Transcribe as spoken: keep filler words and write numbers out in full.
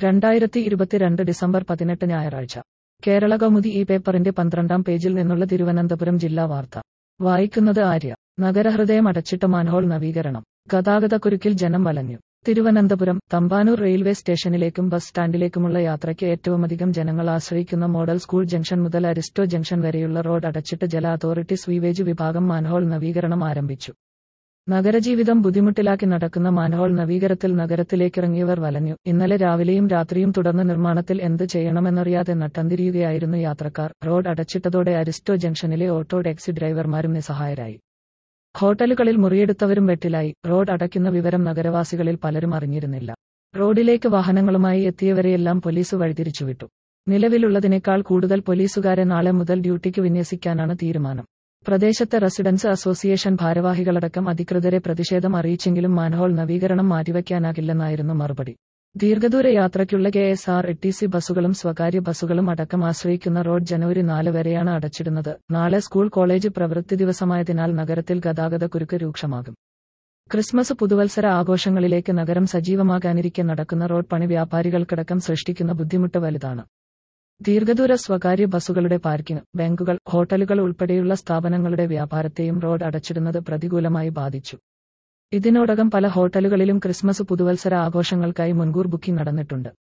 രണ്ടായിരത്തി ഇരുപത്തിരണ്ട് ഡിസംബർ പതിനെട്ട് ഞായറാഴ്ച കേരളകൗമുദി ഈ പേപ്പറിന്റെ പന്ത്രണ്ടാം പേജിൽ നിന്നുള്ള തിരുവനന്തപുരം ജില്ലാ വാർത്ത വായിക്കുന്നത് ആര്യ. നഗരഹൃദയം അടച്ചിട്ട മാൻഹോൾ നവീകരണം. ഗതാഗതക്കുരുക്കിൽ ജനം വലഞ്ഞു. തിരുവനന്തപുരം തമ്പാനൂർ റെയിൽവേ സ്റ്റേഷനിലേക്കും ബസ് സ്റ്റാൻഡിലേക്കുമുള്ള യാത്രയ്ക്ക് ഏറ്റവുമധികം ജനങ്ങൾ ആശ്രയിക്കുന്ന മോഡൽ സ്കൂൾ ജംഗ്ഷൻ മുതൽ അരിസ്റ്റോ ജംഗ്ഷൻ വരെയുള്ള റോഡ് അടച്ചിട്ട് ജല അതോറിറ്റി സ്വീവേജ് വിഭാഗം മാൻഹോൾ നവീകരണം ആരംഭിച്ചു. നഗരജീവിതം ബുദ്ധിമുട്ടിലാക്കി നടക്കുന്ന മാൻഹോൾ നവീകരണത്തിൽ നഗരത്തിലേക്കിറങ്ങിയവർ വലഞ്ഞു. ഇന്നലെ രാവിലെയും രാത്രിയും തുടർന്ന് നിർമ്മാണത്തിൽ എന്ത് ചെയ്യണമെന്നറിയാതെ നട്ടംതിരിയുകയായിരുന്നു യാത്രക്കാർ. റോഡ് അടച്ചിട്ടതോടെ അരിസ്റ്റോ ജംഗ്ഷനിലെ ഓട്ടോ ടാക്സി ഡ്രൈവർമാരും നിസ്സഹായരായി. ഹോട്ടലുകളിൽ മുറിയെടുത്തവരും വെട്ടിലായി. റോഡ് അടയ്ക്കുന്ന വിവരം നഗരവാസികളിൽ പലരും അറിഞ്ഞിരുന്നില്ല. റോഡിലേക്ക് വാഹനങ്ങളുമായി എത്തിയവരെയെല്ലാം പോലീസ് വഴിതിരിച്ചുവിട്ടു. നിലവിലുള്ളതിനേക്കാൾ കൂടുതൽ പോലീസുകാരെ നാളെ മുതൽ ഡ്യൂട്ടിക്ക് വിന്യസിക്കാനാണ് തീരുമാനം. പ്രദേശത്തെ റെസിഡൻസ് അസോസിയേഷൻ ഭാരവാഹികളടക്കം അധികൃതരെ പ്രതിഷേധം അറിയിച്ചെങ്കിലും മാൻഹോൾ നവീകരണം മാറ്റിവെക്കാനാകില്ലെന്നായിരുന്നു മറുപടി. ദീർഘദൂര യാത്രയ്ക്കുള്ള K S R T C ബസ്സുകളും സ്വകാര്യ ബസ്സുകളും അടക്കം ആശ്രയിക്കുന്ന റോഡ് ജനുവരി നാല് വരെയാണ് അടച്ചിടുന്നത്. നാളെ സ്കൂൾ കോളേജ് പ്രവൃത്തി ദിവസമായതിനാൽ നഗരത്തിൽ ഗതാഗതക്കുരുക്ക് രൂക്ഷമാകും. ക്രിസ്മസ് പുതുവത്സര ആഘോഷങ്ങളിലേക്ക് നഗരം സജീവമാകാനിരിക്കെ നടക്കുന്ന റോഡ് പണി വ്യാപാരികൾക്കടക്കം സൃഷ്ടിക്കുന്ന ബുദ്ധിമുട്ട് വലുതാണ്. ദീർഘദൂര സ്വകാര്യ ബസ്സുകളുടെ പാർക്കിംഗ്, ബാങ്കുകൾ, ഹോട്ടലുകൾ ഉൾപ്പെടെയുള്ള സ്ഥാപനങ്ങളുടെ വ്യാപാരത്തെയും റോഡ് അടച്ചിടുന്നത് പ്രതികൂലമായി ബാധിച്ചു. ഇതിനോടകം പല ഹോട്ടലുകളിലും ക്രിസ്മസ് പുതുവത്സര ആഘോഷങ്ങൾക്കായി മുൻകൂർ ബുക്കിംഗ് നടന്നിട്ടുണ്ട്.